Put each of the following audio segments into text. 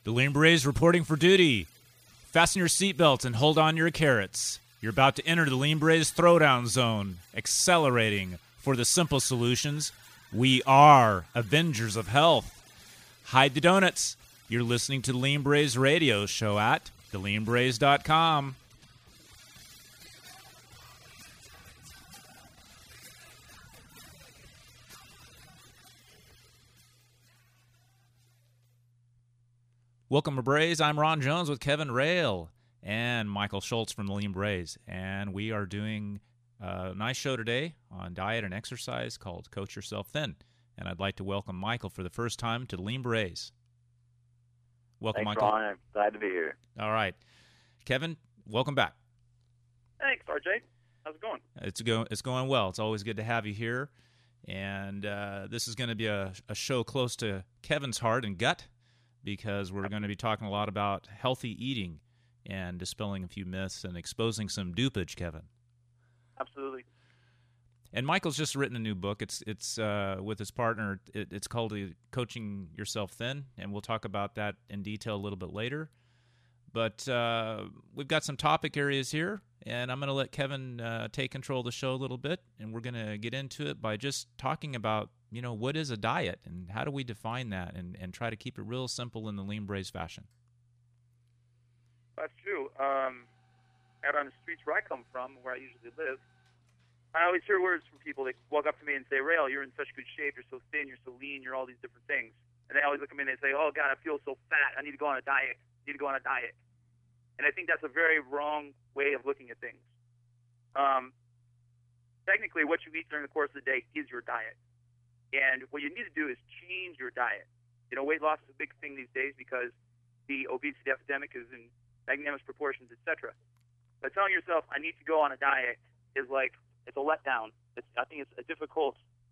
The Lean Berets reporting for duty. Fasten your seatbelts and hold on your carrots. You're about to enter the Lean Berets throwdown zone, accelerating for the simple solutions. We are Avengers of Health. Hide the donuts. You're listening to the Lean Berets radio show at theleanberets.com. Welcome to Berets. I'm Ron Jones with Kevin Rail and Michael Schultz from the Lean Berets. And we are doing a nice show today on diet and exercise called Coach Yourself Thin. And I'd like to welcome Michael for the first time to the Lean Berets. Welcome, Thanks, Michael. Ron. I'm glad to be here. All right. Kevin, welcome back. Thanks, RJ. How's it going? It's going well. It's always good to have you here. And this is going to be a show close to Kevin's heart and gut, because we're going to be talking a lot about healthy eating and dispelling a few myths and exposing some dupage, Kevin. Absolutely. And Michael's just written a new book. It's with his partner. It's called Coaching Yourself Thin, and we'll talk about that in detail a little bit later. But we've got some topic areas here, and I'm going to let Kevin take control of the show a little bit, and we're going to get into it by just talking about, what is a diet and how do we define that and try to keep it real simple in the Lean Berets fashion. That's true. Out on the streets where I come from, where I usually live, I always hear words from people. They walk up to me and say, Rail, you're in such good shape. You're so thin. You're so lean. You're all these different things. And they always look at me and they say, oh, God, I feel so fat. I need to go on a diet. And I think that's a very wrong way of looking at things. Technically, what you eat during the course of the day is your diet. And what you need to do is change your diet. Weight loss is a big thing these days because the obesity epidemic is in magnanimous proportions, etc. But telling yourself, I need to go on a diet is like, it's a letdown. I think it's a difficult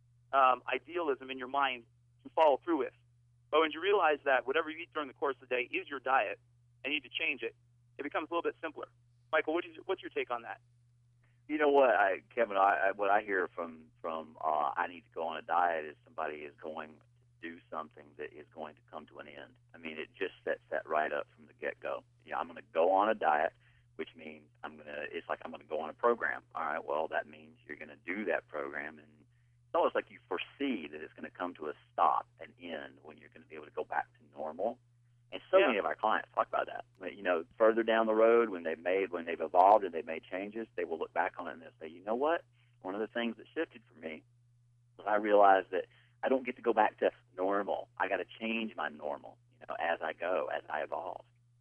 idealism in your mind to follow through with. But when you realize that whatever you eat during the course of the day is your diet, and you need to change it, it becomes a little bit simpler. Michael, what's your take on that? You know what, Kevin? What I hear from I need to go on a diet is somebody is going to do something that is going to come to an end. I mean, it just sets that right up from the get-go. I'm going to go on a diet, which means it's like I'm going to go on a program. All right, well, that means you're going to do that program, and it's almost like you foresee that it's going to come to a stop, an end, when you're going to be able to go back to normal. And so many of our clients talk about that. Further down the road, when they've evolved and they've made changes, they will look back on it and they'll say, you know what? One of the things that shifted for me was I realized that I don't get to go back to normal. I got to change my normal, as I go, as I evolve.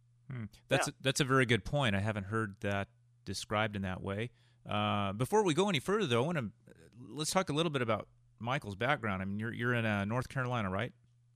That's a very good point. I haven't heard that described in that way. Before we go any further, though, let's talk a little bit about Michael's background. I mean, you're in North Carolina, right?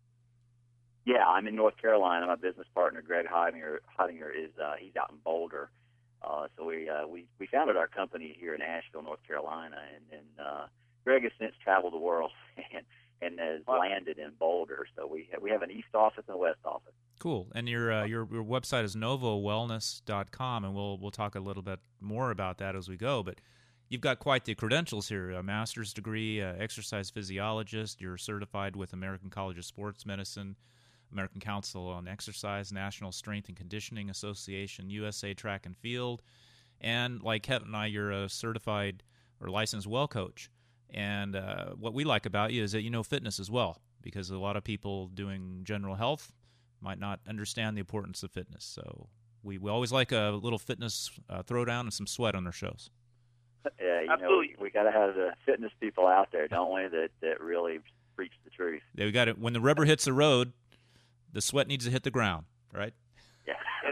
Yeah, I'm in North Carolina. My business partner, Greg Hodinger, is he's out in Boulder. So we founded our company here in Asheville, North Carolina, and Greg has since traveled the world and has landed in Boulder. So we have an east office and a west office. Cool. And your website is novowellness.com, and we'll talk a little bit more about that as we go. But you've got quite the credentials here: a master's degree, exercise physiologist. You're certified with American College of Sports Medicine, American Council on Exercise, National Strength and Conditioning Association, USA Track and Field, and like Kevin and I, you're a certified or licensed well coach. And what we like about you is that you know fitness as well, because a lot of people doing general health might not understand the importance of fitness. So we always like a little fitness throwdown and some sweat on our shows. Yeah, Absolutely. We got to have the fitness people out there, don't we, that really preach the truth. Yeah, we got it. When the rubber hits the road, the sweat needs to hit the ground, right? Yeah. And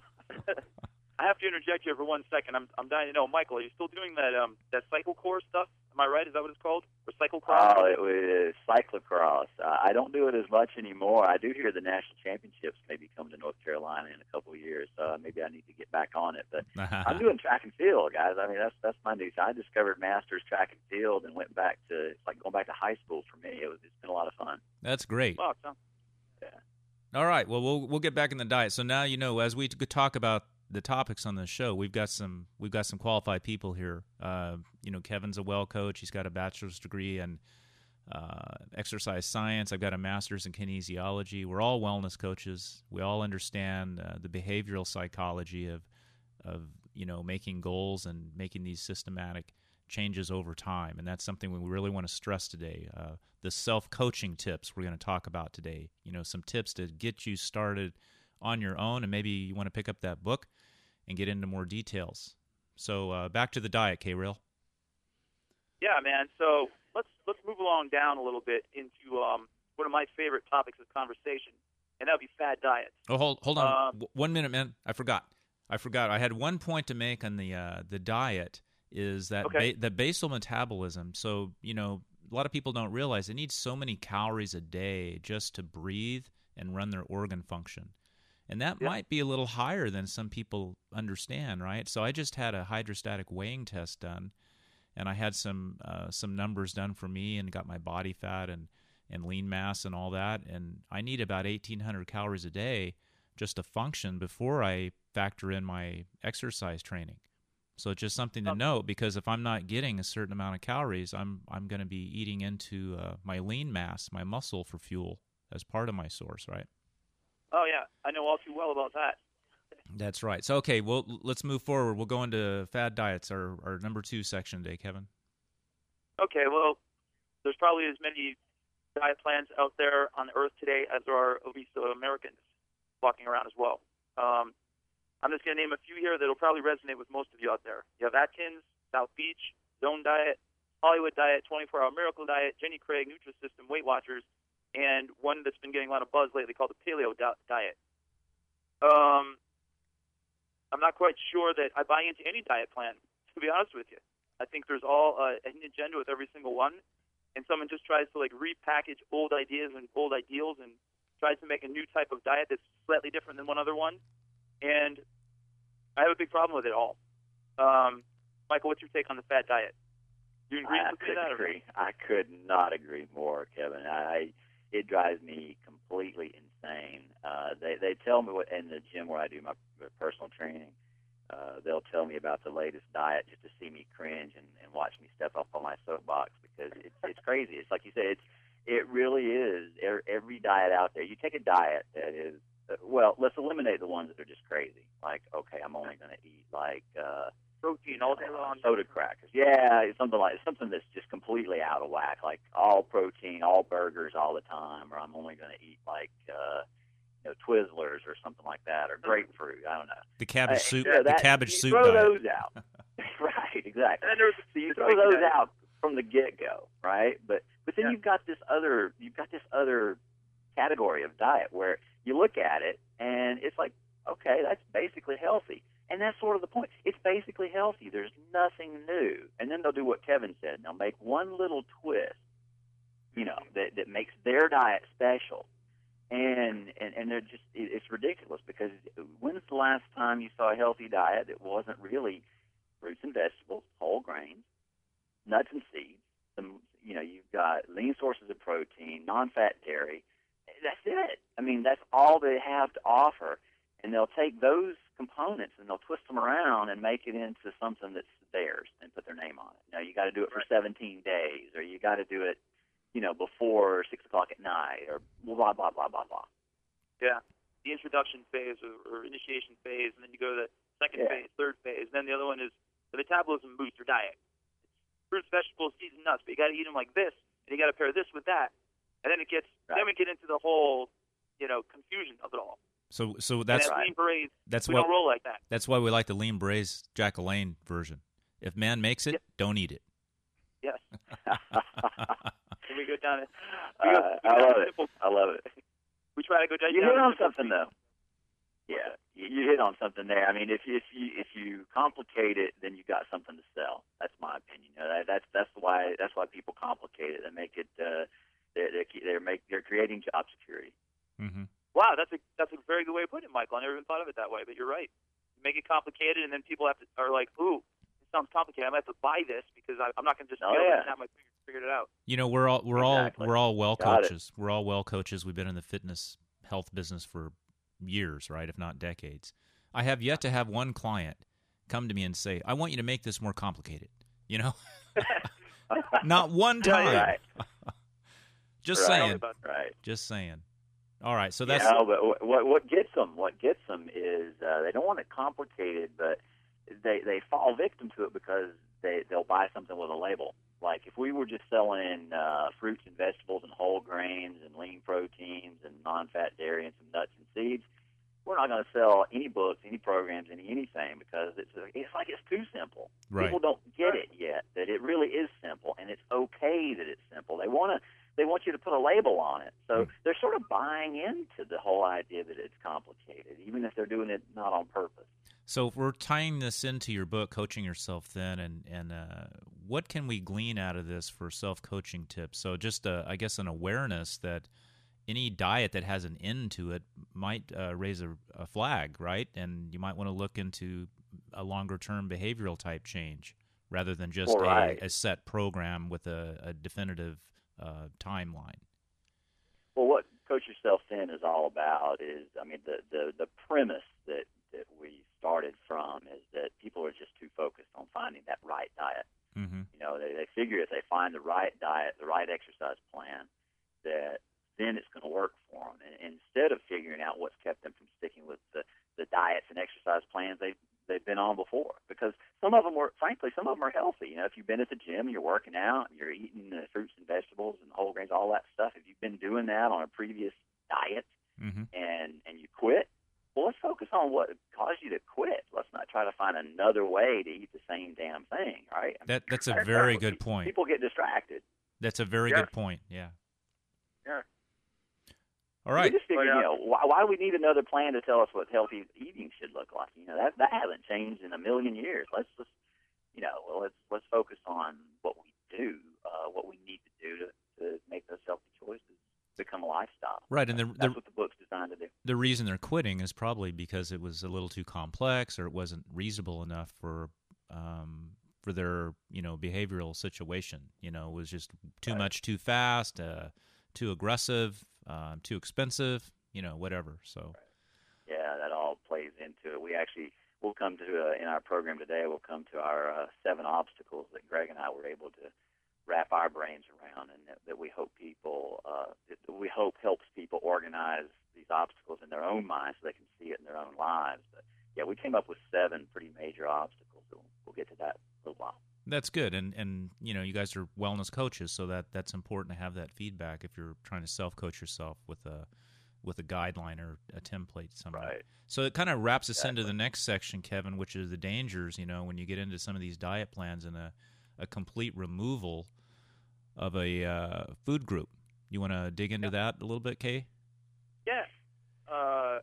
I have to interject here for 1 second. I'm dying to know, Michael, are you still doing that cyclocross stuff? Am I right? Is that what it's called? Or cyclocross? Oh, it was cyclocross. I don't do it as much anymore. I do hear the national championships maybe come to North Carolina in a couple of years, so maybe I need to get back on it. But I'm doing track and field, guys. I mean, that's my new thing. I discovered masters track and field and went back to, it's like going back to high school for me. It's been a lot of fun. That's great. Wow, it sounds All right. Well, we'll get back in the diet. So now as we talk about the topics on this show, we've got some qualified people here. Kevin's a well coach. He's got a bachelor's degree in exercise science. I've got a master's in kinesiology. We're all wellness coaches. We all understand the behavioral psychology of making goals and making these systematic changes over time. And that's something we really want to stress today. The self-coaching tips we're going to talk about today. Some tips to get you started on your own, and maybe you want to pick up that book and get into more details. So back to the diet, K-Rail. Yeah, man. So let's move along down a little bit into one of my favorite topics of conversation, and that would be fad diets. Oh, hold on. 1 minute, man. I forgot. I had one point to make on the diet. Is that the basal metabolism? So a lot of people don't realize it needs so many calories a day just to breathe and run their organ function, and that might be a little higher than some people understand, right? So I just had a hydrostatic weighing test done, and I had some numbers done for me, and got my body fat and lean mass and all that, and I need about 1,800 calories a day just to function before I factor in my exercise training. So it's just something to note, because if I'm not getting a certain amount of calories, I'm going to be eating into my lean mass, my muscle, for fuel as part of my source, right? Oh, yeah. I know all too well about that. That's right. So, okay, well, let's move forward. We'll go into fad diets, our number 2 section today, Kevin. Okay, well, there's probably as many diet plans out there on the earth today as there are obese Americans walking around as well. I'm just going to name a few here that will probably resonate with most of you out there. You have Atkins, South Beach, Zone Diet, Hollywood Diet, 24-Hour Miracle Diet, Jenny Craig, Nutrisystem, Weight Watchers, and one that's been getting a lot of buzz lately called the Paleo Diet. I'm not quite sure that I buy into any diet plan, to be honest with you. I think there's all an agenda with every single one, and someone just tries to repackage old ideas and old ideals and tries to make a new type of diet that's slightly different than one other one. And I have a big problem with it all. Michael, what's your take on the fad diet? Do you agree with that? I could not agree more, Kevin. It drives me completely insane. They tell me in the gym where I do my personal training, they'll tell me about the latest diet just to see me cringe and watch me step up on my soapbox, because it's crazy. It's like you said, it really is. Every diet out there, you take a diet that is, well, let's eliminate the ones that are just crazy. Like, okay, I'm only going to eat protein all day long, soda crackers. Yeah, something that's just completely out of whack, like all protein, all burgers all the time, or I'm only going to eat Twizzlers or something like that, or grapefruit. I don't know. The cabbage soup. The cabbage soup diet. Throw those out. Right, exactly. And so you throw those out from the get-go, right? But then you've got this other category of diet where you look at it and it's like, okay, that's basically healthy. And that's sort of the point. It's basically healthy. There's nothing new. And then they'll do what Kevin said. They'll make one little twist, that makes their diet special. And they're just, it's ridiculous, because when's the last time you saw a healthy diet that wasn't really fruits and vegetables, whole grains, nuts and seeds, you've got lean sources of protein, non-fat dairy. That's it. I mean, that's all they have to offer. And they'll take those components and they'll twist them around and make it into something that's theirs and put their name on it. Now, you got to do it for 17 days, or you got to do it, before 6 o'clock at night, or blah, blah, blah, blah, blah. Yeah. The introduction phase or initiation phase, and then you go to the second phase, third phase, and then the other one is the metabolism booster diet. Fruits, vegetables, seeds, and nuts, but you got to eat them like this, and you got to pair this with that, and then then we get into the whole, confusion of it all. So that's Lean Berets, we don't roll like that. That's why we like the Lean Berets Jack LaLanne version. If man makes it, don't eat it. Yes. We go down it. I love it. We try to go down. You hit on something though. Yeah, you hit on something there. I mean, if you complicate it, then you got something to sell. That's my opinion. That's why people complicate it and make it. They're creating job security. Mm-hmm. Wow, that's a very good way of putting it, Michael. I never even thought of it that way, but you're right. Make it complicated, and then people are like, "Ooh, it sounds complicated. I might have to buy this because I'm not going to just snap my fingers and figure it out." We're all well coaches. We're all well coaches. We've been in the fitness health business for years, right, if not decades. I have yet to have one client come to me and say, "I want you to make this more complicated." Not one time. Right. Just Right. saying. Right. Just saying. All right, so that's But what gets them is they don't want it complicated, but they fall victim to it because they'll buy something with a label. Like if we were just selling fruits and vegetables and whole grains and lean proteins and non-fat dairy and some nuts and seeds, we're not going to sell any books, any programs, anything because it's like it's too simple. right. People don't get it yet that it really is simple, and it's okay that it's simple. They want you to put a label on it. So they're sort of buying into the whole idea that it's complicated, even if they're doing it not on purpose. So if we're tying this into your book, Coaching Yourself Thin, and what can we glean out of this for self-coaching tips? So just, I guess, an awareness that any diet that has an end to it might raise a flag, right? And you might want to look into a longer-term behavioral type change rather than just a set program with a definitive timeline. Well, what Coach Yourself Thin is all about is, I mean, the premise that we started from is that people are just too focused on finding that right diet. Mm-hmm. You know, they figure if they find the right diet, the right exercise plan, that then it's going to work for them. And instead of figuring out what's kept them from sticking with the diets and exercise plans they've been on before, because some of them are healthy. You know, if you've been at the gym, you're working out, you're eating fruits and vegetables and whole grains, all that stuff. If you've been doing that on a previous diet and you quit, well, let's focus on what caused you to quit. Let's not try to find another way to eat the same damn thing, right? That's a very good point. People get distracted. That's a very good point, yeah. Yeah. All right. We just figured, why do we need another plan to tell us what healthy eating should look like? You know, that hasn't changed in a million years. Let's just, let's focus on what we do, what we need to do to make those healthy choices become a lifestyle. Right, and that's what the book's designed to do. The reason they're quitting is probably because it was a little too complex or it wasn't reasonable enough for their behavioral situation. You know, it was just too much, too fast, too aggressive, too expensive. Whatever. So. Yeah, that all plays into it. We'll come to in our program today. We'll come to our 7 obstacles that Greg and I were able to wrap our brains around, and that we hope helps people organize these obstacles in their own minds so they can see it in their own lives. But yeah, we came up with 7 pretty major obstacles. So we'll get to that in a little while. That's good, and you guys are wellness coaches, so that's important to have that feedback if you're trying to self-coach yourself with a guideline or a template somewhere. Right. So it kind of wraps us into the next section, Kevin, which is the dangers. When you get into some of these diet plans and a complete removal of a food group. You want to dig into that a little bit, Kay? Yeah. I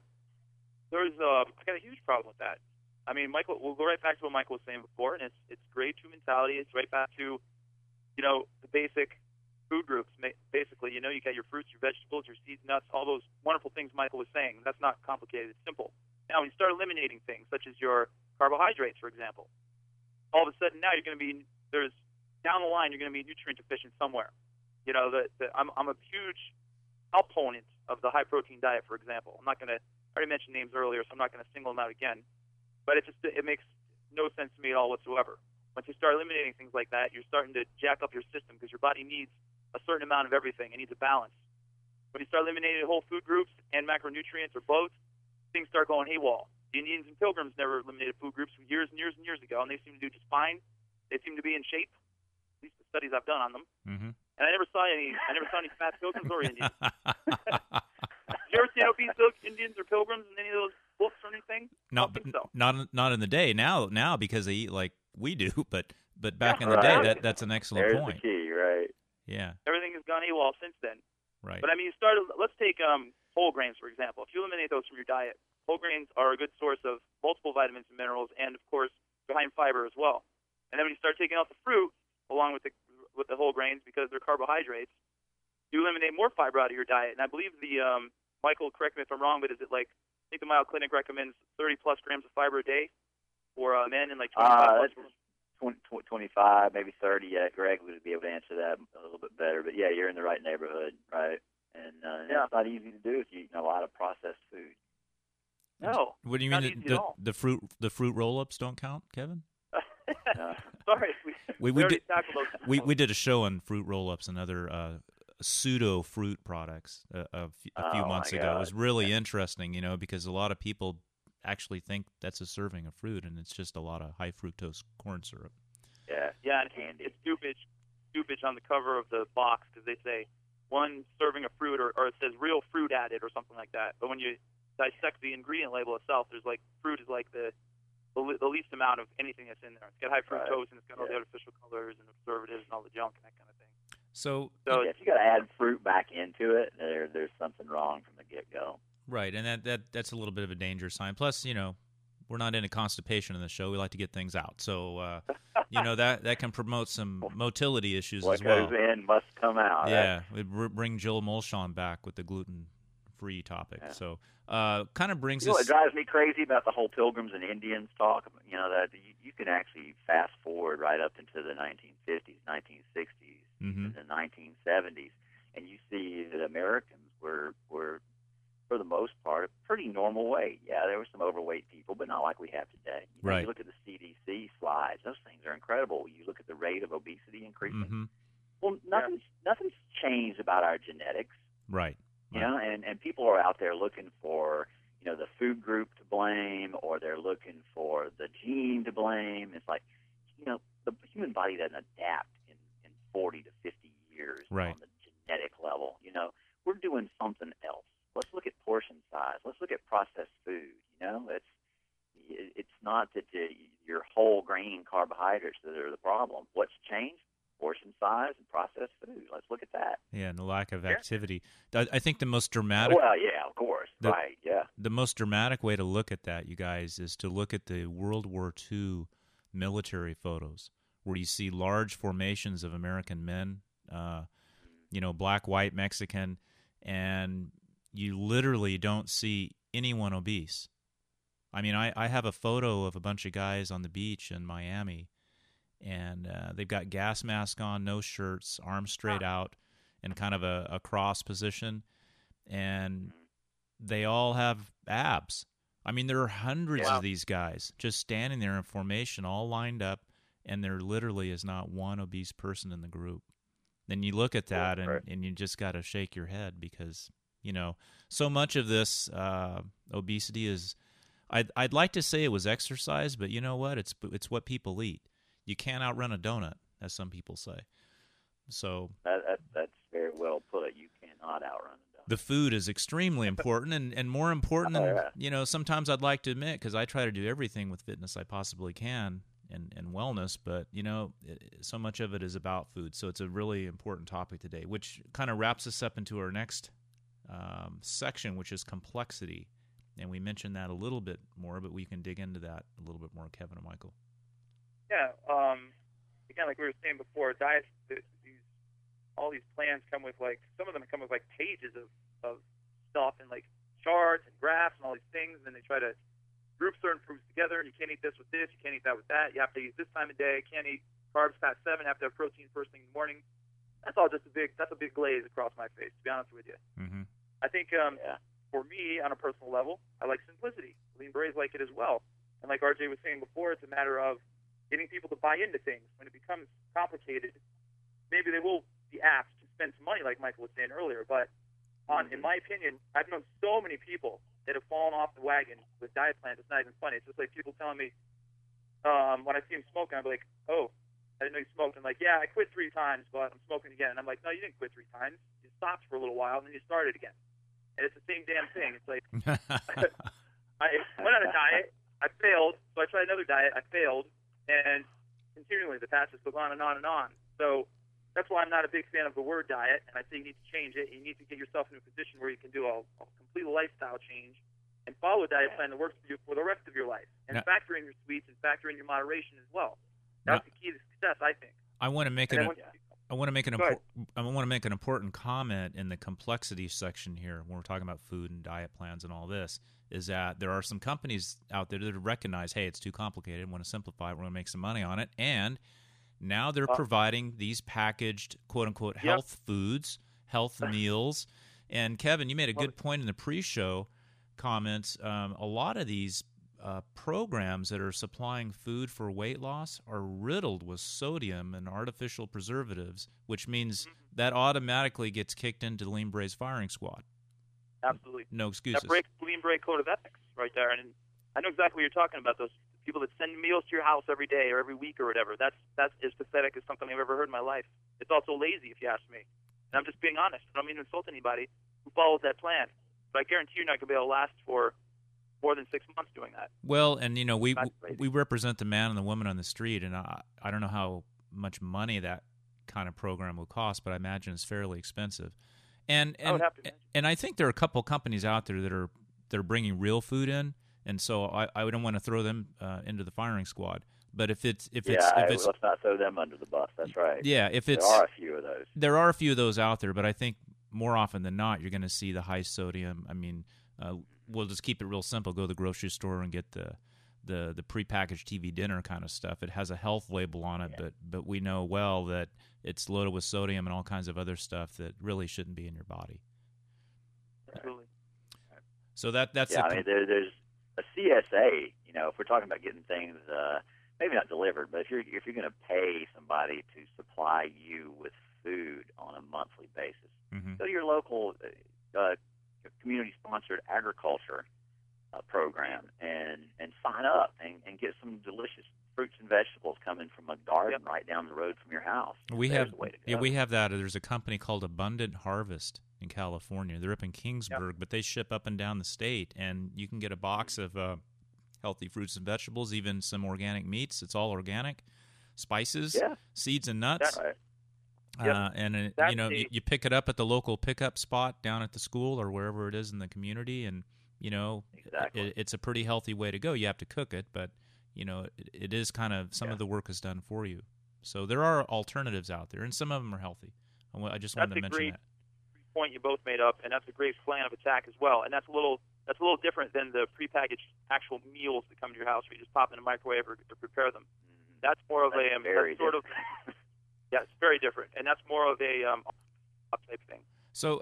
got a huge problem with that. I mean, Michael, we'll go right back to what Michael was saying before, and it's grade 2 mentality. It's right back to, the basic food groups. Basically, you got your fruits, your vegetables, your seeds, nuts, all those wonderful things Michael was saying. That's not complicated. It's simple. Now, when you start eliminating things, such as your carbohydrates, for example, all of a sudden now down the line, you're going to be nutrient deficient somewhere. I'm a huge opponent of the high-protein diet, for example. I already mentioned names earlier, so I'm not going to single them out again. But it makes no sense to me at all whatsoever. Once you start eliminating things like that, you're starting to jack up your system because your body needs a certain amount of everything. It needs a balance. When you start eliminating whole food groups and macronutrients or both, things start going AWOL. The Indians and Pilgrims never eliminated food groups years and years and years ago, and they seem to do just fine. They seem to be in shape. At least the studies I've done on them. Mm-hmm. And I never saw any fat Pilgrims or Indians. Did you ever see obese Indians or Pilgrims in any of those books or anything? Not in the day. Now because they eat like we do, but back in the day, that's an excellent point. There's the key, right? Yeah. Everything has gone AWOL since then. Right. But I mean, let's take whole grains, for example. If you eliminate those from your diet, whole grains are a good source of multiple vitamins and minerals, and of course, high in fiber as well. And then when you start taking out the fruit, along with the whole grains, because they're carbohydrates, you eliminate more fiber out of your diet. And I believe Michael, correct me if I'm wrong, but is it like, I think the Mayo Clinic recommends 30-plus grams of fiber a day for men and like 25 25, maybe 30. Yeah, Greg would be able to answer that a little bit better. But yeah, you're in the right neighborhood, right? And it's not easy to do if you eat a lot of processed food. No. What do you mean? The fruit roll-ups don't count, Kevin? Sorry, we did a show on fruit roll-ups and other pseudo fruit products a few Oh months my ago. It God. was really interesting, because a lot of people actually think that's a serving of fruit, and it's just a lot of high fructose corn syrup. Yeah. Yeah, and Candy. it's dupage on the cover of the box because they say one serving of fruit, or it says real fruit added or something like that. But when you dissect the ingredient label itself, there's like fruit is like the least amount of anything that's in there. It's got high fructose and it's got all the artificial colors and preservatives and all the junk and that kind of thing. So Yeah, if you got to add fruit back into it, there's something wrong from the get-go. right, and that's a little bit of a danger sign. Plus, we're not into constipation in the show. We like to get things out. So, that can promote some motility issues What as well. goes in must come out. Yeah, we bring Joel Molshon back with the gluten-free topic. Yeah. So, kind of brings What us. drives me crazy about the whole Pilgrims and Indians talk, that you can actually fast forward right up into the 1950s, 1960s, Mhm. the 1970s, and you see that Americans were for the most part, a pretty normal weight. Yeah, there were some overweight people, but not like we have today. Right. You look at the CDC slides; those things are incredible. You look at the rate of obesity increasing. Mm-hmm. Well, nothing's changed about our genetics. Right. And people are out there looking for, the food group to blame, or they're looking for the gene to blame. It's like, the human body doesn't adapt in 40 to 50 years Right. on the genetic level. We're doing something else. Let's look at portion size. Let's look at processed food. It's not that your whole grain carbohydrates that are the problem. What's changed? Portion size and processed food. Let's look at that. Yeah, and the lack of activity. I think the most dramatic. Well, yeah, of course. Right, yeah. The most dramatic way to look at that, you guys, is to look at the World War II military photos, where you see large formations of American men, black, white, Mexican, and you literally don't see anyone obese. I mean, I have a photo of a bunch of guys on the beach in Miami, and they've got gas mask on, no shirts, arms straight out, in kind of a cross position, and they all have abs. I mean, there are hundreds of these guys just standing there in formation, all lined up, and there literally is not one obese person in the group. Then you look at that, and you just got to shake your head because, so much of this obesity is, I'd like to say it was exercise, but you know what? It's what people eat. You can't outrun a donut, as some people say. So that's very well put. You cannot outrun a donut. The food is extremely important, and more important than sometimes I'd like to admit, because I try to do everything with fitness I possibly can and wellness, but so much of it is about food. So it's a really important topic today, which kind of wraps us up into our next section, which is complexity. And we mentioned that a little bit more, but we can dig into that a little bit more, Kevin and Michael. Yeah. Again, like we were saying before, diets. All these plans come with some of them come with pages of stuff and charts and graphs and all these things, and they try to group certain foods together. And you can't eat this with this. You can't eat that with that. You have to eat this time of day. You can't eat carbs past 7. You have to have protein first thing in the morning. That's all just a big glaze across my face, to be honest with you. Mm-hmm. I think for me, on a personal level, I like simplicity. Lean Berets like it as well. And like RJ was saying before, it's a matter of getting people to buy into things. When it becomes complicated, maybe they will be asked to spend some money, like Michael was saying earlier. But in my opinion, I've known so many people that have fallen off the wagon with diet plans. It's not even funny. It's just like people telling me when I see them smoking, I'm like, oh, I didn't know you smoked. I'm like, yeah, I quit 3 times, but I'm smoking again. And I'm like, no, you didn't quit 3 times. You stopped for a little while, and then you started again. And it's the same damn thing. It's like I went on a diet, I failed, so I tried another diet, I failed, and continually the path just goes on and on and on. So that's why I'm not a big fan of the word diet, and I think you need to change it. You need to get yourself in a position where you can do a complete lifestyle change and follow a diet plan that works for you for the rest of your life, and factor in your sweets and factor in your moderation as well. That's the key to success, I think. I want to make an important comment in the complexity section here when we're talking about food and diet plans and all this, is that there are some companies out there that recognize, hey, it's too complicated, want to simplify it, we're going to make some money on it, and now they're providing these packaged, quote-unquote, health foods, health meals. And Kevin, you made a good point in the pre-show comments. A lot of these programs that are supplying food for weight loss are riddled with sodium and artificial preservatives, which means that automatically gets kicked into the Lean Braze firing squad. Absolutely. No excuses. That breaks the Lean Braze code of ethics right there. And I know exactly what you're talking about, those people that send meals to your house every day or every week or whatever. That's as pathetic as something I've ever heard in my life. It's also lazy, if you ask me. And I'm just being honest. I don't mean to insult anybody who follows that plan. But I guarantee you're not going to be able to last for more than 6 months doing that. Well, and, we represent the man and the woman on the street, and I don't know how much money that kind of program will cost, but I imagine it's fairly expensive. And I think there are a couple companies out there that are bringing real food in, and so I don't want to throw them into the firing squad. But if it's let's not throw them under the bus. That's right. Yeah, there are a few of those. There are a few of those out there, but I think more often than not, you're going to see the high sodium. I mean, we'll just keep it real simple. Go to the grocery store and get the prepackaged TV dinner kind of stuff. It has a health label on it, but we know well that it's loaded with sodium and all kinds of other stuff that really shouldn't be in your body. Absolutely. So that's I mean, there's a CSA. If we're talking about getting things maybe not delivered, but if you're going to pay somebody to supply you with food on a monthly basis, go to your local community-sponsored agriculture program and sign up and get some delicious fruits and vegetables coming from a garden right down the road from your house. We have that. There's a company called Abundant Harvest in California. They're up in Kingsburg, but they ship up and down the state, and you can get a box of healthy fruits and vegetables, even some organic meats. It's all organic, spices, seeds, and nuts. That's right. And you pick it up at the local pickup spot down at the school or wherever it is in the community, and it's a pretty healthy way to go. You have to cook it, but it is kind of some of the work is done for you. So there are alternatives out there, and some of them are healthy. I just wanted to mention that. Point you both made up, and that's a great plan of attack as well. And that's a little different than the prepackaged actual meals that come to your house where you just pop in a microwave or prepare them. That's more of it's very different, and that's more of a type thing. So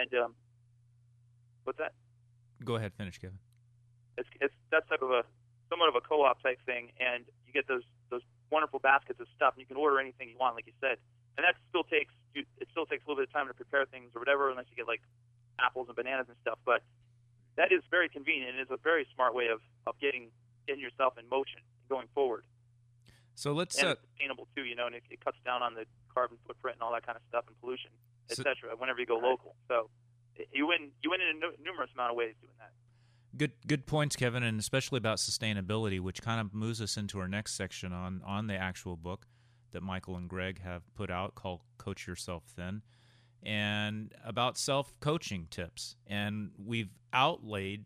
what's that? Go ahead, finish, Kevin. It's that type of somewhat of a co-op type thing, and you get those wonderful baskets of stuff, and you can order anything you want, like you said. And that still takes a little bit of time to prepare things or whatever, unless you get like apples and bananas and stuff. But that is very convenient, and it's a very smart way of getting yourself in motion going forward. So let's and it's sustainable too, and it cuts down on the carbon footprint and all that kind of stuff and pollution, etc. Whenever you go local, so you win in a numerous amount of ways doing that. Good points, Kevin, and especially about sustainability, which kind of moves us into our next section on the actual book that Michael and Greg have put out called Coach Yourself Thin, and about self-coaching tips. And we've outlined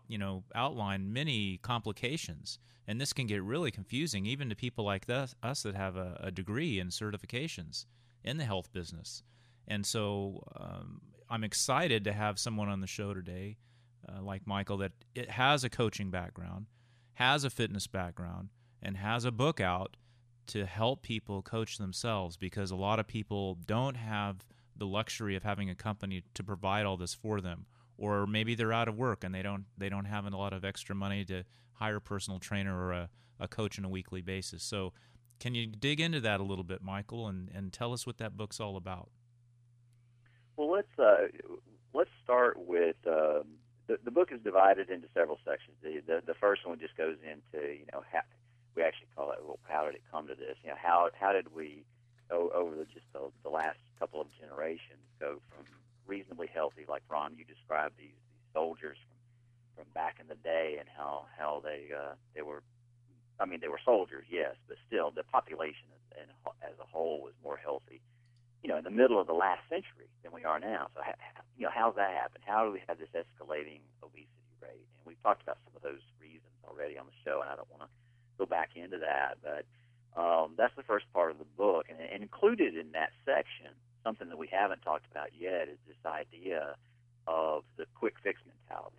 many complications, and this can get really confusing even to people like us that have a degree and certifications in the health business. And so I'm excited to have someone on the show today like Michael that it has a coaching background, has a fitness background, and has a book out to help people coach themselves, because a lot of people don't have the luxury of having a company to provide all this for them, or maybe they're out of work and they don't have a lot of extra money to hire a personal trainer or a coach on a weekly basis. So can you dig into that a little bit, Michael, and tell us what that book's all about? Well, let's start with the book is divided into several sections. The first one just goes into we actually call it, well, how did it come to this? How did we over the last couple of generations go from reasonably healthy, like Ron, you described these soldiers from back in the day, and how they were, I mean, they were soldiers, yes, but still the population as a whole was more healthy, in the middle of the last century than we are now. So how's that happen? How do we have this escalating obesity rate? And we've talked about some of those reasons already on the show, and I don't want to go back into that, but that's the first part of the book. And included in that section, something that we haven't talked about yet, is this idea of the quick fix mentality.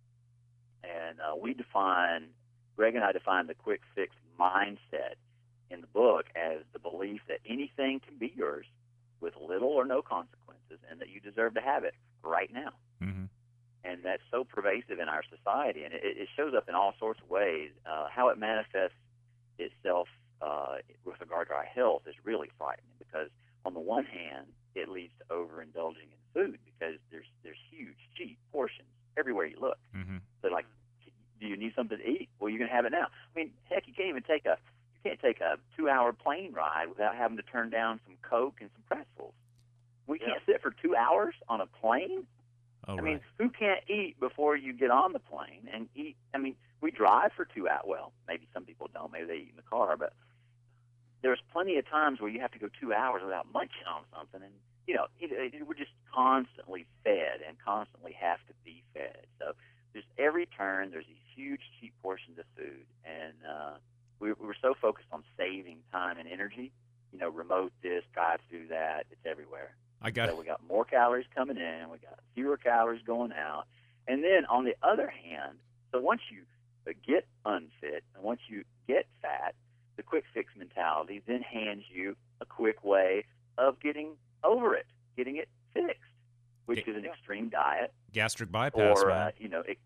And Greg and I define the quick fix mindset in the book as the belief that anything can be yours with little or no consequences, and that you deserve to have it right now. Mm-hmm. And that's so pervasive in our society, and it shows up in all sorts of ways. How it manifests itself with regard to our health is really frightening, because on the one hand, it leads to overindulging in food because there's huge, cheap portions everywhere you look. Mm-hmm. So like, do you need something to eat? Well, you can have it now. I mean, heck, you can't take a 2-hour plane ride without having to turn down some Coke and some pretzels. We can't sit for 2 hours on a plane. Oh, I mean, who can't eat before you get on the plane and eat? I mean, we drive for 2 hours. Well, maybe some people don't. Maybe they eat in the car. But there's plenty of times where you have to go 2 hours without munching on something. And, we're just constantly fed and constantly have to be fed. So there's every turn, there's these huge, cheap portions of food. And we were so focused on saving time and energy. Remote this, drive through that. It's everywhere. So we got more calories coming in, we got fewer calories going out. And then on the other hand, so once you get unfit and once you get fat, the quick fix mentality then hands you a quick way of getting over it, getting it fixed, which is an extreme diet. Gastric bypass, or, man.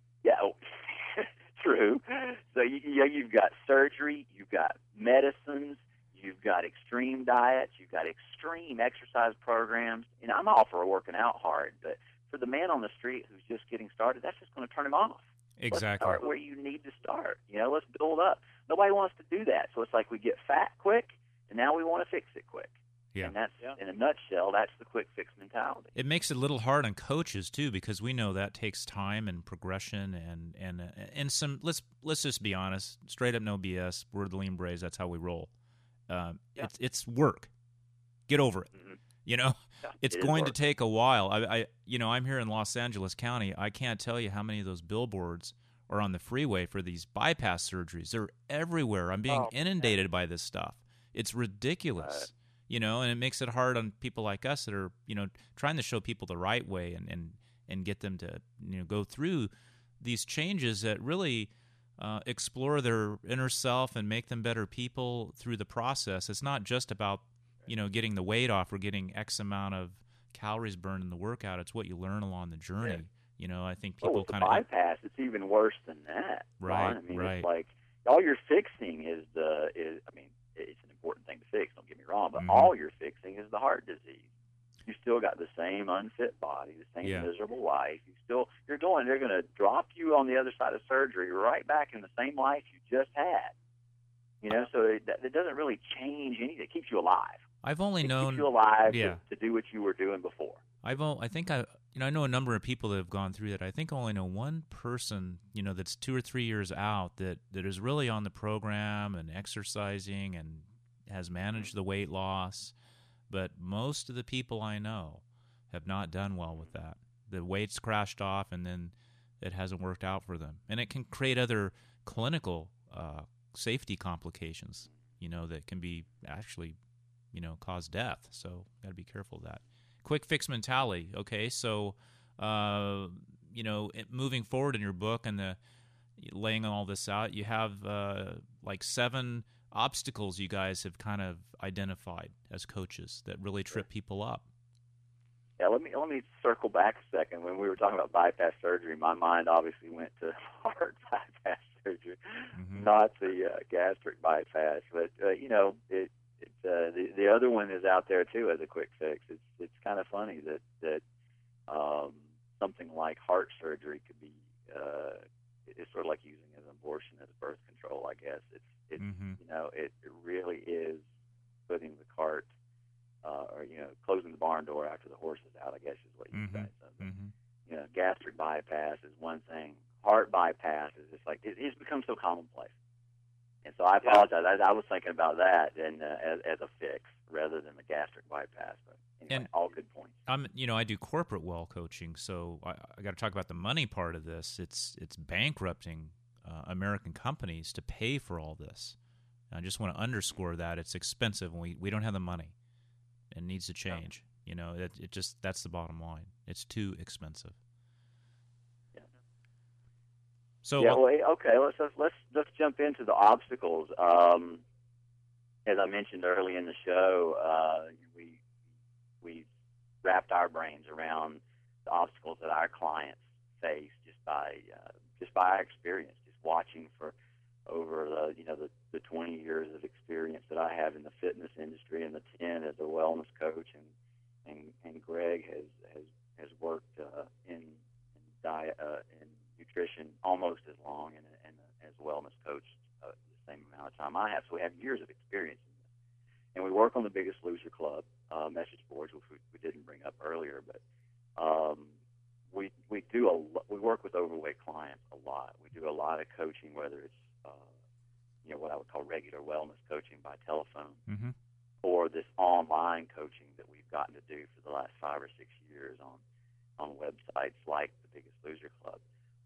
True. So you've got surgery, you've got medicines, you've got extreme diets, you've got extreme exercise programs. I'm all for working out hard, but for the man on the street who's just getting started, that's just going to turn him off. Exactly. Let's start where you need to start. Let's build up. Nobody wants to do that. So it's like we get fat quick, and now we want to fix it quick. Yeah. And that's, in a nutshell, that's the quick fix mentality. It makes it a little hard on coaches too, because we know that takes time and progression and some. Let's just be honest, straight up, no BS. We're the Lean Braves. That's how we roll. It's work. Get over it. Mm-hmm. It's going to take a while. I'm here in Los Angeles County. I can't tell you how many of those billboards are on the freeway for these bypass surgeries. They're everywhere. I'm being inundated by this stuff. It's ridiculous. And it makes it hard on people like us that are, trying to show people the right way and get them to, go through these changes that really explore their inner self and make them better people through the process. It's not just about, getting the weight off or getting X amount of calories burned in the workout. It's what you learn along the journey. I think people kind of bypass. It's even worse than that. Right. Ron. I mean, right. It's like all you're fixing is it's an important thing to fix. Don't get me wrong, but all you're fixing is the heart disease. You still got the same unfit body, the same miserable life. They're going to drop you on the other side of surgery right back in the same life you just had. So it doesn't really change anything. It keeps you alive. I've only known keeps you alive to do what you were doing before. I know a number of people that have gone through that. I think I only know one person, that's 2 or 3 years out that is really on the program and exercising and has managed the weight loss. But most of the people I know have not done well with that. The weight's crashed off, and then it hasn't worked out for them. And it can create other clinical safety complications, that can be actually, cause death. So got to be careful of that. Quick fix mentality. Okay, so moving forward in your book and laying all this out, you have 7 obstacles you guys have kind of identified as coaches that really trip people up. Yeah, let me circle back a second. When we were talking about bypass surgery, my mind obviously went to heart bypass surgery, not the gastric bypass. But the other one is out there too as a quick fix. It's kind of funny that something like heart surgery could be it's sort of like using an abortion as birth control. I guess it's it really is putting the cart or closing the barn door after the horse is out, I guess is what you say. So, gastric bypass is one thing. Heart bypass is just like it's become so commonplace. And so I apologize. I was thinking about that and as a fix rather than the gastric bypass. But anyway, all good points. I do corporate well coaching, so I got to talk about the money part of this. It's bankrupting American companies to pay for all this. I just want to underscore that it's expensive, and we don't have the money. It needs to change. It just that's the bottom line. It's too expensive. Yeah. So okay. Let's jump into the obstacles. As I mentioned early in the show, we wrapped our brains around the obstacles that our clients face just by our experience, just watching for over the 20 years of experience that I have in the fitness industry and the 10 as a wellness coach and Greg has worked in diet in nutrition almost as long, and as a wellness coach the same amount of time I have. So we have years of experience in this, and we work on the Biggest Loser Club message boards, which we didn't bring up earlier, but we work with overweight clients a lot. We do a lot of coaching, whether it's what I would call regular wellness coaching by telephone, Mm-hmm. or this online coaching that we've gotten to do for the last 5 or 6 years on websites like the Biggest Loser Club.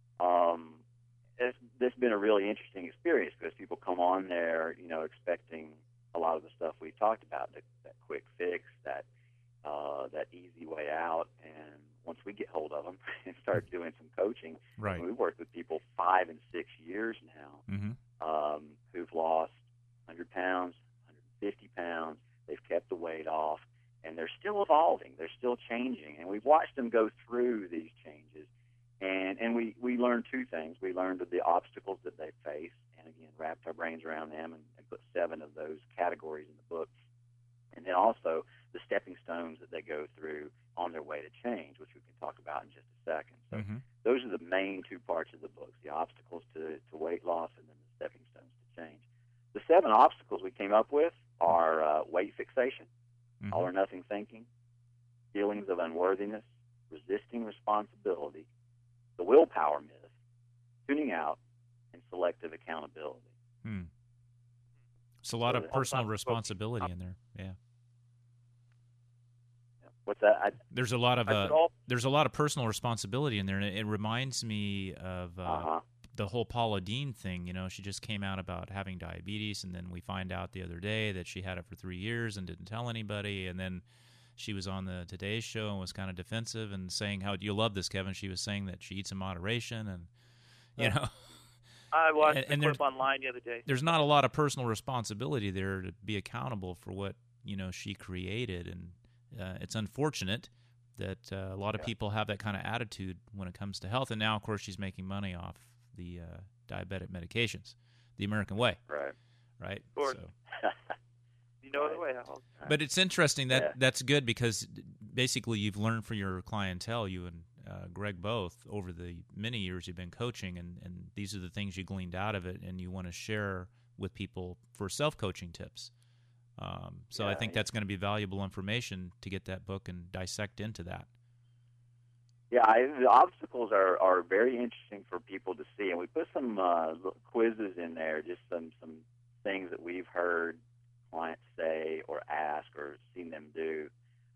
It's been a really interesting experience because people come on there, expecting a lot of the stuff we talked about, that quick fix, that easy way out. And once we get hold of them and start doing some coaching, Right. we've worked with people 5 and 6 years now, Mm-hmm. who've lost 100 pounds, 150 pounds. They've kept the weight off, and they're still evolving. They're still changing, and we've watched them go through these changes. And we learned 2 things. We learned of the obstacles that they face, and again, wrapped our brains around them and put 7 of those categories in the book. And then also the stepping stones that they go through on their way to change, which we can talk about in just a second. So Mm-hmm. those are the main 2 parts of the book, the obstacles to weight loss and then the stepping stones to change. The 7 obstacles we came up with are weight fixation, Mm-hmm. all or nothing thinking, feelings of unworthiness, resisting responsibility, the willpower myth, tuning out, and selective accountability. Hmm. It's a lot of So personal responsibility in there. Yeah. What's that? There's a lot of I said all- there's a lot of personal responsibility in there, and it reminds me of the whole Paula Deen thing. She just came out about having diabetes, and then we find out the other day that she had it for 3 years and didn't tell anybody. And then she was on the Today Show and was kind of defensive and saying how you love this, Kevin. She was saying that she eats in moderation, and I watched and the clip online the other day. there's not a lot of personal responsibility there to be accountable for what she created, and it's unfortunate that a lot of people have that kind of attitude when it comes to health. And now, of course, she's making money off the diabetic medications, the American way, right? Of course. So, You know the way. but it's interesting that that's good because basically you've learned from your clientele, you and Greg both, over the many years you've been coaching, and these are the things you gleaned out of it, and you want to share with people for self-coaching tips. So I think that's going to be valuable information to get that book and dissect into that. Yeah, the obstacles are very interesting for people to see, and we put some quizzes in there, just some things that we've heard clients say or ask or seen them do.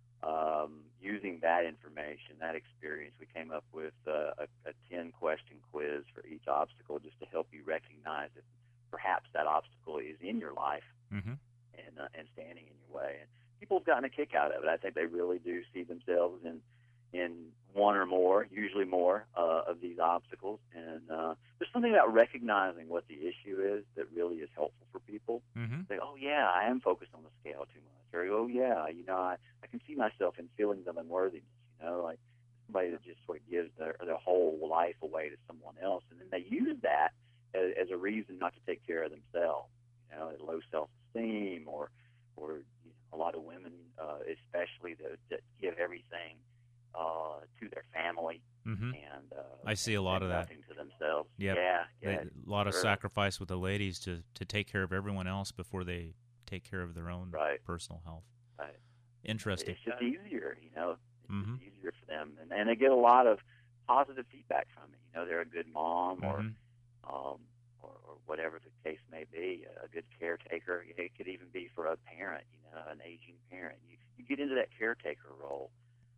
Using that information, that experience, we came up with a 10-question quiz for each obstacle, just to help you recognize if perhaps that obstacle is in your life Mm-hmm. and standing in your way. And people have gotten a kick out of it. I think they really do see themselves in one or more, usually more, of these obstacles. And there's something about recognizing what the issue is that really is helpful for people. Mm-hmm. Say, oh, yeah, I am focused on the scale too much. Or, oh, yeah, I can see myself in feelings of unworthiness, like somebody that just sort of gives their whole life away to someone else. And then they use that as a reason not to take care of themselves, low self-esteem or a lot of women, especially that give everything to their family, Mm-hmm. and I see a lot of that. nothing to themselves. Yep. Yeah, A lot of sure. sacrifice with the ladies to take care of everyone else before they take care of their own Right. personal health. Right. Interesting. It's just easier, It's Mm-hmm. just easier for them, and they get a lot of positive feedback from it. They're a good mom, Mhm. or whatever the case may be, a good caretaker. It could even be for a parent, an aging parent. You get into that caretaker role,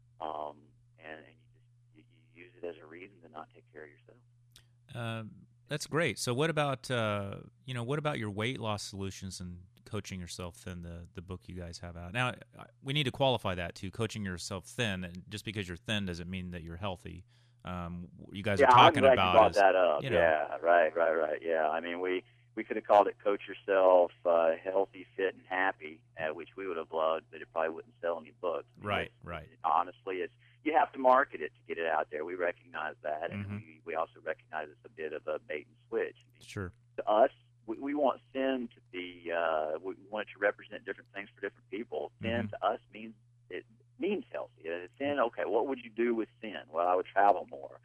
and you use it as a reason to not take care of yourself. That's great. So what about what about your weight loss solutions and coaching yourself thin, the book you guys have out? Now, we need to qualify that too. Coaching yourself thin, and just because you're thin doesn't mean that you're healthy. You guys are talking I'm glad about you brought is, that up. you know. Yeah, right. Yeah, I mean, we could have called it Coach Yourself Healthy, Fit, and Happy, which we would have loved, but it probably wouldn't sell any books. Right. Honestly, you have to market it to get it out there. We recognize that, and Mhm. we also recognize it's a bit of a bait and switch. Sure. To us, we want thin to be, we want it to represent different things for different people. Thin Mhm. to us means means healthy. Thin, okay, what would you do with thin? Well, I would travel more.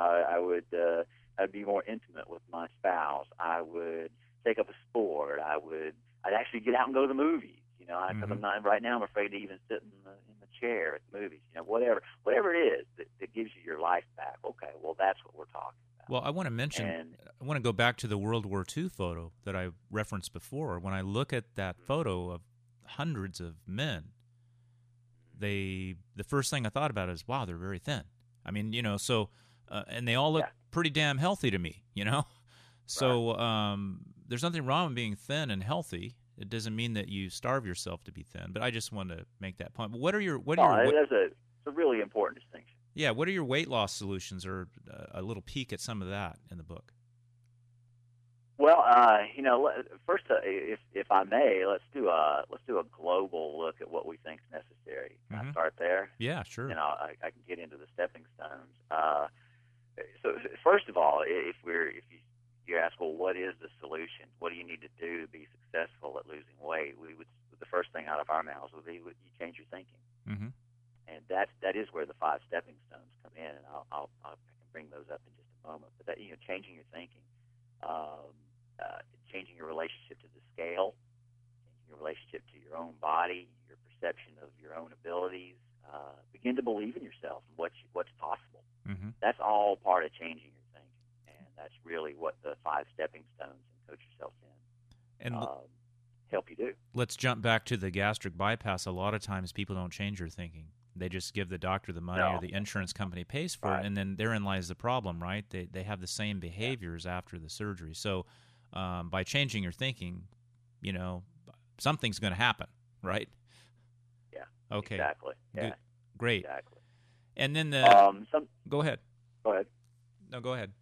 I'd be more intimate with my spouse. I would take up a sport. I'd actually get out and go to the movies. Because I'm not right now. I'm afraid to even sit in the chair at the movies. Whatever it is that gives you your life back. Okay, well, that's what we're talking about. Well, I want to go back to the World War II photo that I referenced before. When I look at that photo of hundreds of men, the first thing I thought about is, wow, they're very thin. I mean, and they all look pretty damn healthy to me, So there's nothing wrong with being thin and healthy. It doesn't mean that you starve yourself to be thin, but I just want to make that point. But it's a really important distinction. Yeah, what are your weight loss solutions, or a little peek at some of that in the book? Well, first, if I may, let's do a global look at what we think is necessary. Can I start there? Yeah, sure. And I can get into the stepping stones. So first of all, if you ask, well, what is the solution? What do you need to do to be successful at losing weight? The first thing out of our mouths would be, you change your thinking. Mm-hmm. And that is where the 5 stepping stones come in, and I can bring those up in just a moment. But changing your thinking, changing your relationship to the scale, changing your relationship to your own body, your perception of your own abilities. Begin to believe in yourself and what's possible. Mm-hmm. That's all part of changing your thinking, and that's really what the 5 stepping stones and Coach Yourself In help you do. Let's jump back to the gastric bypass. A lot of times people don't change their thinking. They just give the doctor the money, or the insurance company pays for it, and then therein lies the problem, right? They have the same behaviors after the surgery. So by changing your thinking, something's going to happen, right? Yeah. Okay. Exactly. Yeah. Great. Exactly. And then go ahead. Go ahead. No, go ahead.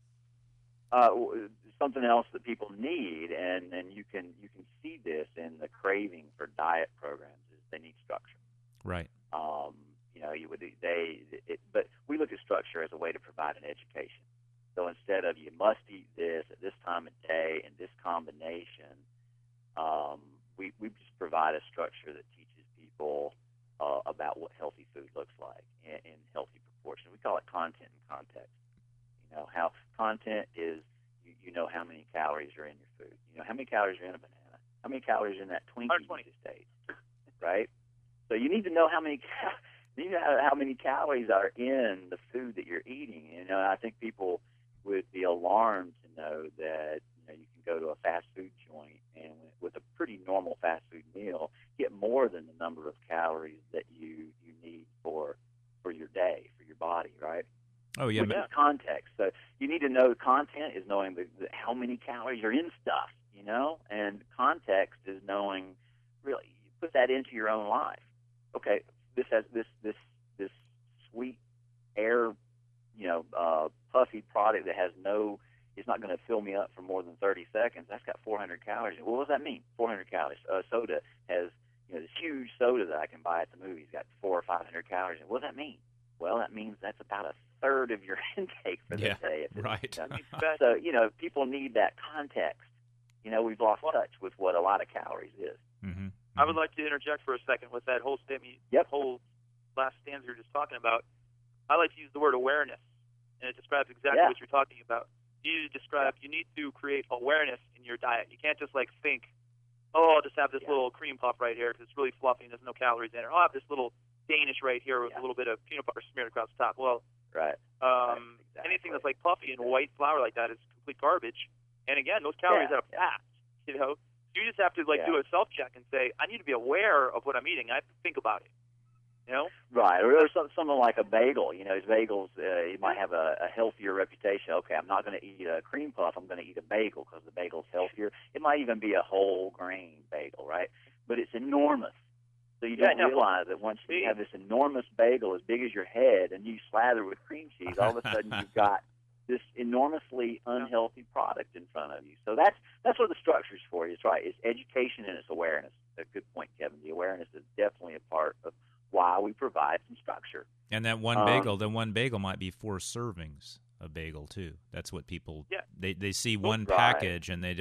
Something else that people need, and you can see this in the craving for diet programs, is they need structure. Right. But we look at structure as a way to provide an education. So instead of you must eat this at this time of day in this combination, we just provide a structure that teaches people about what healthy food looks like in healthy proportion. We call it content and context. How content is, how many calories are in your food. How many calories are in a banana. How many calories are in that Twinkie you just ate, right? So you need to know how many calories are in the food that you're eating. I think people would be alarmed to know that you can go to a fast food joint and with a pretty normal fast food meal get more than the number of calories that you need for your day, for your body, right? Oh, yeah. Which is context. So you need to know content is knowing how many calories are in stuff, and context is knowing, really, you put that into your own life. Okay, this has this sweet air, puffy product that has it's not going to fill me up for more than 30 seconds. That's got 400 calories. Well, what does that mean? 400 calories. Soda has, this huge soda that I can buy at the movies got 400 or 500 calories. What does that mean? Well, that means that's about a third of your intake for the day. Right. So, people need that context. We've lost touch with what a lot of calories is. Mm-hmm. I would like to interject for a second with that whole statement, whole last stanza you're just talking about. I like to use the word awareness, and it describes exactly what you're talking about. You need to create awareness in your diet. You can't just think, I'll just have this little cream puff right here because it's really fluffy and there's no calories in it. I'll have this little Danish right here with a little bit of peanut butter smeared across the top. Well, anything that's puffy and white flour like that is complete garbage. And again, those calories are fast. You just have to do a self check and say, I need to be aware of what I'm eating. I have to think about it. Right, or something like a bagel. Bagels, you might have a healthier reputation. Okay, I'm not going to eat a cream puff. I'm going to eat a bagel because the bagel's healthier. It might even be a whole grain bagel, right? But it's enormous. So you don't realize that once you have this enormous bagel as big as your head and you slather with cream cheese, all of a sudden you've got this enormously unhealthy product in front of you. So that's what the structure's for. It's right. It's education and it's awareness. A good point, Kevin. The awareness is definitely a part of why we provide some structure. And that one bagel might be 4 servings of bagel too. That's what people they see one package and they don't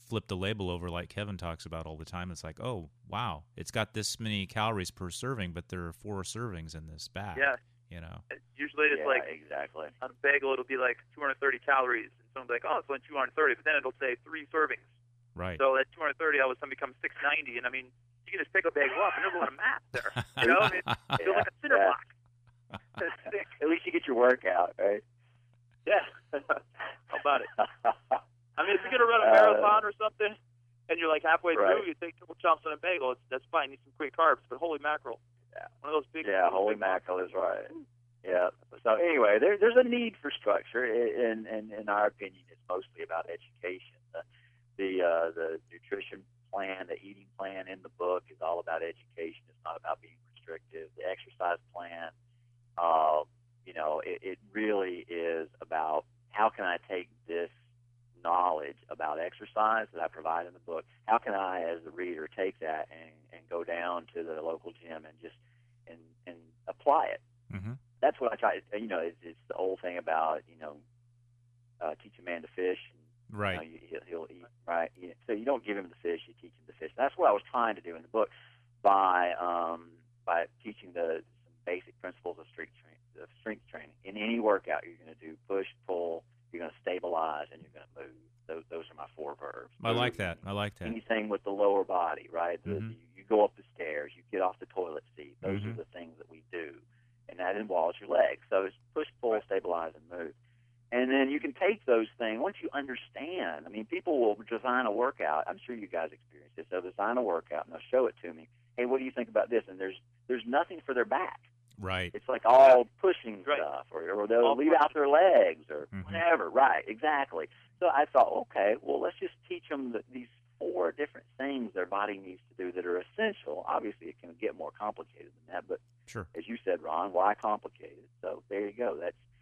flip the label over like Kevin talks about all the time. It's like, oh, wow, it's got this many calories per serving, but there are 4 servings in this bag. Yeah. You know. Usually it's like exactly. on a bagel it'll be like 230 calories, and someone's like, oh, it's only 230, but then it'll say 3 servings. Right. So that 230 all of a sudden becomes 690, and I mean, you can just pick a bagel up, and there's a lot of math there. You know, it's like a cinder block. At least you get your workout, right? Yeah. How about it? I mean, if you're gonna run a marathon or something, and you're like halfway through, you take a couple chomps on a bagel. That's fine. You need some quick carbs, but holy mackerel! Yeah. One of those big. Yeah, holy mackerel is right. Yeah. So anyway, there's a need for structure, and in our opinion, it's mostly about education. The nutrition plan, the eating plan in the book is all about education. It's not about being restrictive. The exercise plan, it really is about how can I take this knowledge about exercise that I provide in the book, how can I, as the reader, take that and go down to the local gym and just and apply it. Mm-hmm. That's what I try. It's the old thing about teach a man to fish. And, right. He'll eat. Right. So you don't give him the fish; you teach him to fish. That's what I was trying to do in the book by teaching some basic principles of strength training. In any workout, you're going to do push, pull. You're going to stabilize, and you're going to move. Those are my 4 verbs. I like that. Anything with the lower body, right? Mm-hmm. You go up the stairs. You get off the toilet seat. Those mm-hmm. are the things that we do, and that involves your legs. So it's push, pull, stabilize, and move. And then you can take those things once you understand. I mean, people will design a workout. I'm sure you guys experience this. They'll design a workout and they'll show it to me. Hey, what do you think about this? And there's nothing for their back. Right. It's like all pushing stuff, or they'll leave out their legs or mm-hmm. whatever. Right, exactly. So I thought, okay, well, let's just teach them these 4 different things their body needs to do that are essential. Obviously, it can get more complicated than that, but sure. As you said, Ron, why complicated? So there you go.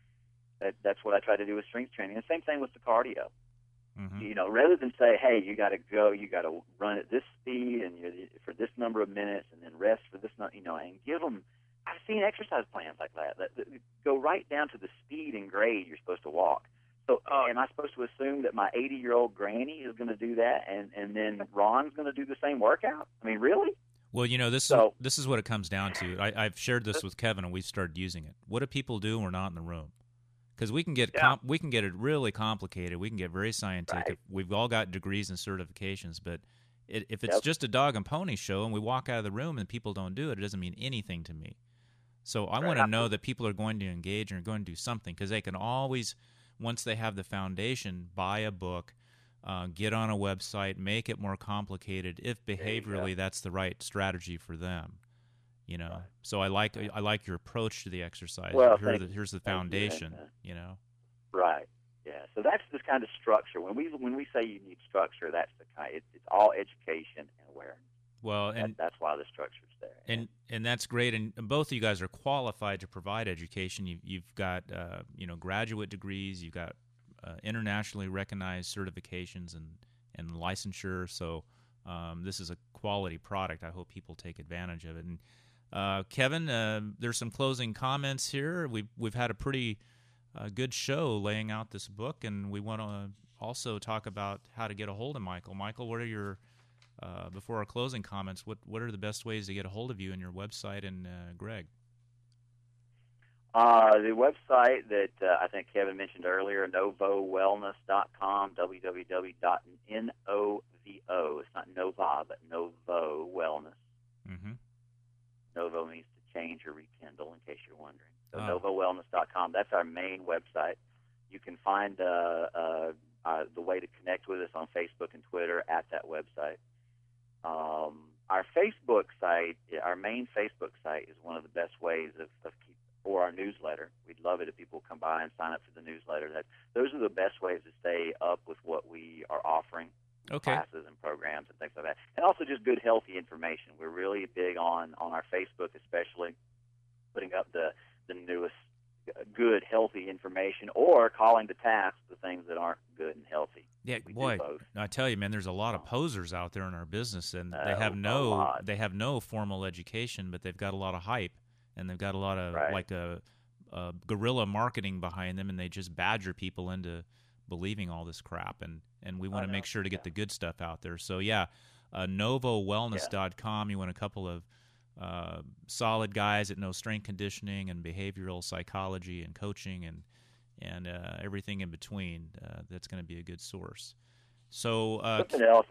That's what I try to do with strength training. The same thing with the cardio. Mm-hmm. Rather than say, hey, you got to run at this speed and for this number of minutes and then rest for this, and give them. I've seen exercise plans like that go right down to the speed and grade you're supposed to walk. So am I supposed to assume that my 80-year-old granny is going to do that and then Ron's going to do the same workout? I mean, really? Well, this is what it comes down to. I've shared this with Kevin, and we've started using it. What do people do when we're not in the room? Because we can get it really complicated. We can get very scientific. Right. We've all got degrees and certifications, but if it's just a dog and pony show and we walk out of the room and people don't do it, it doesn't mean anything to me. So I want to know that people are going to engage and are going to do something, because they can always, once they have the foundation, buy a book, get on a website, make it more complicated if behaviorally that's the right strategy for them. Right. So I like your approach to the exercise. Well, here's the foundation. Right. Yeah. So that's the kind of structure. When we say you need structure, that's the kind. It's all education and awareness. Well, and that's why the structure's there. And that's great. And both of you guys are qualified to provide education. You've got graduate degrees. You've got internationally recognized certifications and licensure. So this is a quality product. I hope people take advantage of it. And Kevin, there's some closing comments here. We've had a pretty good show laying out this book, and we want to also talk about how to get a hold of Michael. Michael, what are your before our closing comments? What are the best ways to get a hold of you and your website and Greg? The website that I think Kevin mentioned earlier, novowellness.com, www.novo. It's not Nova, but Novo Wellness. Mm-hmm. Novo means to change or rekindle, in case you're wondering. So novowellness.com, that's our main website. You can find the way to connect with us on Facebook and Twitter at that website. Our Facebook site, our main Facebook site, is one of the best ways for our newsletter. We'd love it if people come by and sign up for the newsletter. Those are the best ways to stay up with what we are offering, classes and programs and things like that. And also just good, healthy information. We're really big on our Facebook, especially putting up the newest good, healthy information, or calling to task the things that aren't good and healthy. Yeah, boy, I tell you, man, there's a lot of posers out there in our business, and they have no formal education, but they've got a lot of hype, and they've got a lot of like a guerrilla marketing behind them, and they just badger people into believing all this crap, and we want to make sure to get the good stuff out there. So yeah, NovoWellness.com. You want a couple of solid guys that know strength conditioning and behavioral psychology and coaching and everything in between. That's going to be a good source. So something else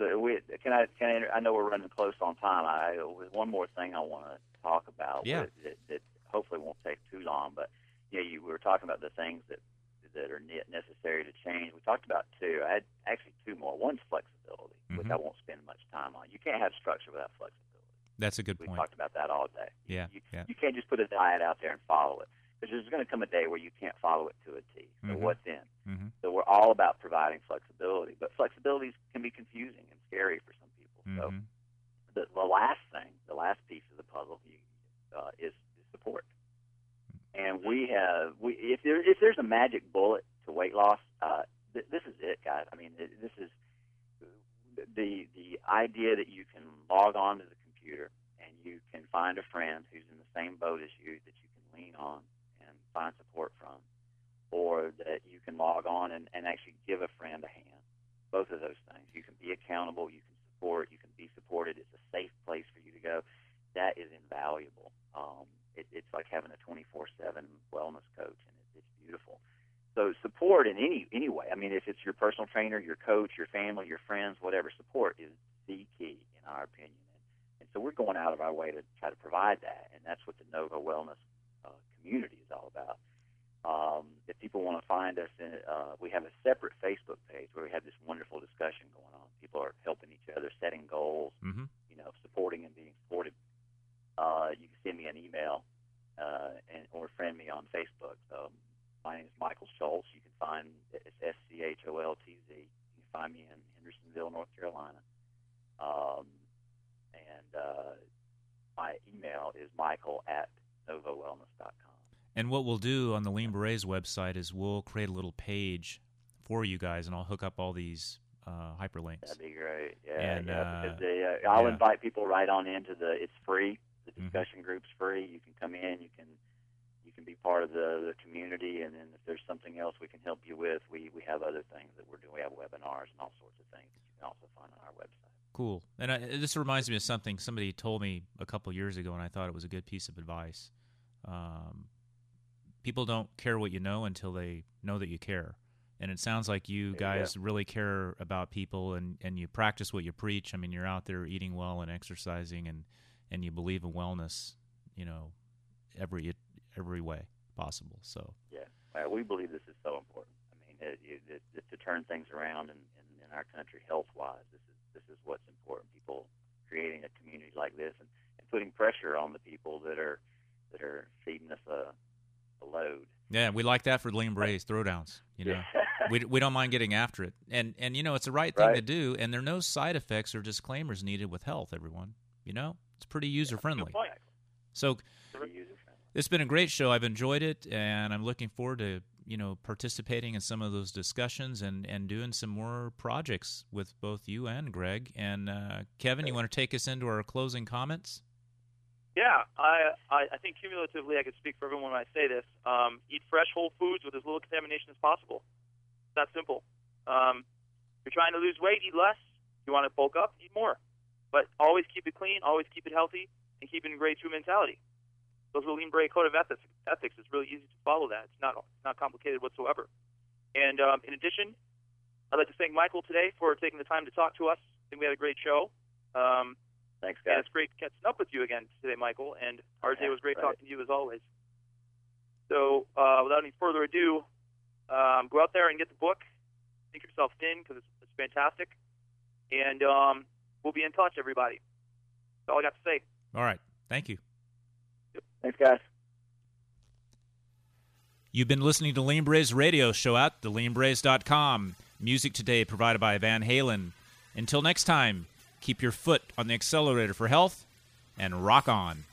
I know we're running close on time. One more thing I want to talk about. Yeah. That hopefully won't take too long. But we were talking about the things that are necessary to change. We talked about two. I had actually two more. One's flexibility, which I won't spend much time on. You can't have structure without flexibility. That's a good point. We talked about that all day. Yeah. You can't just put a diet out there and follow it, because there's going to come a day where you can't follow it to a T. So what then? So we're all about providing flexibility, but flexibility can be confusing and scary for some people. So the last piece of the puzzle is support. And if there's a magic bullet to weight loss, this is it, guys. I mean, this is the idea that you can log on to the computer and you can find a friend who's in the same boat as you that you can lean on and find support from, or that you can log on and actually give a friend a hand. Both of those things. You can be accountable, you can support, you can be supported. It's a safe place for you to go. That is invaluable. It's like having a 24/7 wellness coach, and it's beautiful. So support in any way. I mean, if it's your personal trainer, your coach, your family, your friends, whatever, support is the key in our opinion. And so we're going out of our way to try to provide that, and that's what the Novo Wellness community is all about. If people want to find us, we have a separate Facebook page where we have this wonderful discussion going on. People are helping each other, setting goals, supporting and being supported. You can send me an email or friend me on Facebook. My name is Michael Schultz. You can find it's SCHOLTZ. You can find me in Hendersonville, North Carolina. My email is michael@novowellness.com. And what we'll do on the Lean Berets website is we'll create a little page for you guys, and I'll hook up all these hyperlinks. That'd be great. Because I'll invite people right on into it's free. The discussion group's free. You can come in. You can be part of the community, and then if there's something else we can help you with, we have other things that we're doing. We have webinars and all sorts of things that you can also find on our website. Cool. And this reminds me of something somebody told me a couple years ago, and I thought it was a good piece of advice. People don't care what you know until they know that you care. And it sounds like you guys really care about people, and you practice what you preach. I mean, you're out there eating well and exercising, and you believe in wellness, every way possible. So we believe this is so important. I mean, to turn things around in our country health-wise, this is what's important. People creating a community like this and putting pressure on the people that are feeding us a load. Yeah, we like that for Lean Berets throwdowns. We don't mind getting after it, and it's the right thing to do. And there are no side effects or disclaimers needed with health. Everyone, it's pretty user friendly. So it's been a great show. I've enjoyed it, and I'm looking forward to participating in some of those discussions and doing some more projects with both you and Greg. And Kevin, you want to take us into our closing comments? Yeah, I think cumulatively I could speak for everyone when I say this. Eat fresh, whole foods with as little contamination as possible. It's that simple. You're trying to lose weight, eat less. You want to bulk up, eat more. But always keep it clean, always keep it healthy, and keep it in grade 2 mentality. Those are the Lean Beret Code of Ethics. It's really easy to follow that. It's not complicated whatsoever. And in addition, I'd like to thank Michael today for taking the time to talk to us. I think we had a great show. Thanks, guys. And it's great catching up with you again today, Michael. And RJ, was great talking to you as always. So without any further ado, go out there and get the book. Think Yourself Thin, because it's fantastic. And we'll be in touch, everybody. That's all I got to say. All right. Thank you. Thanks, guys. You've been listening to Lean Berets radio show at theleanberets.com. Music today provided by Van Halen. Until next time, keep your foot on the accelerator for health and rock on.